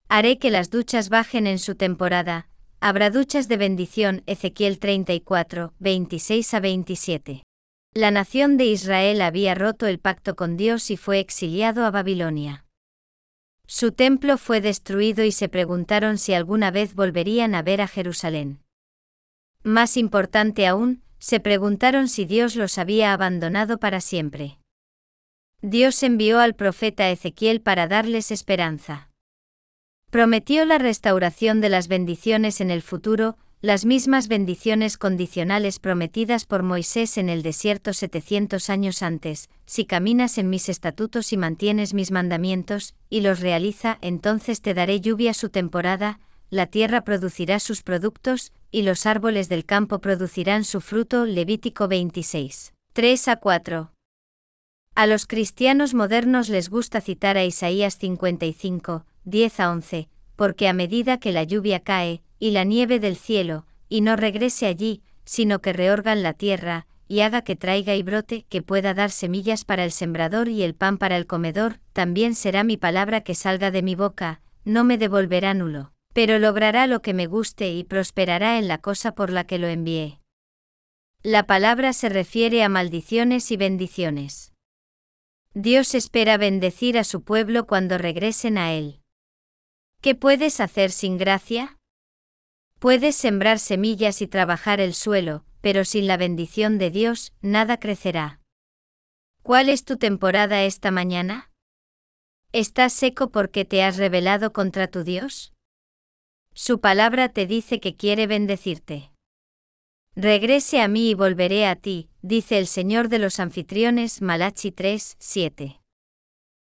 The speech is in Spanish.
Haré que las duchas bajen en su temporada. Habrá duchas de bendición. Ezequiel 34, 26-27. La nación de Israel había roto el pacto con Dios y fue exiliado a Babilonia. Su templo fue destruido y se preguntaron si alguna vez volverían a ver a Jerusalén. Más importante aún, se preguntaron si Dios los había abandonado para siempre. Dios envió al profeta Ezequiel para darles esperanza. Prometió la restauración de las bendiciones en el futuro, las mismas bendiciones condicionales prometidas por Moisés en el desierto 700 años antes: si caminas en mis estatutos y mantienes mis mandamientos, y los realiza, entonces te daré lluvia su temporada, la tierra producirá sus productos, y los árboles del campo producirán su fruto. Levítico 26, 3-4. A los cristianos modernos les gusta citar a Isaías 55, 10-11, porque a medida que la lluvia cae, y la nieve del cielo, y no regrese allí, sino que reorgan la tierra, y haga que traiga y brote, que pueda dar semillas para el sembrador y el pan para el comedor, también será mi palabra que salga de mi boca, no me devolverá nulo, pero logrará lo que me guste y prosperará en la cosa por la que lo envié. La palabra se refiere a maldiciones y bendiciones. Dios espera bendecir a su pueblo cuando regresen a Él. ¿Qué puedes hacer sin gracia? Puedes sembrar semillas y trabajar el suelo, pero sin la bendición de Dios, nada crecerá. ¿Cuál es tu temporada esta mañana? ¿Estás seco porque te has rebelado contra tu Dios? Su palabra te dice que quiere bendecirte. Regrese a mí y volveré a ti, dice el Señor de los anfitriones. Malachi 3, 7.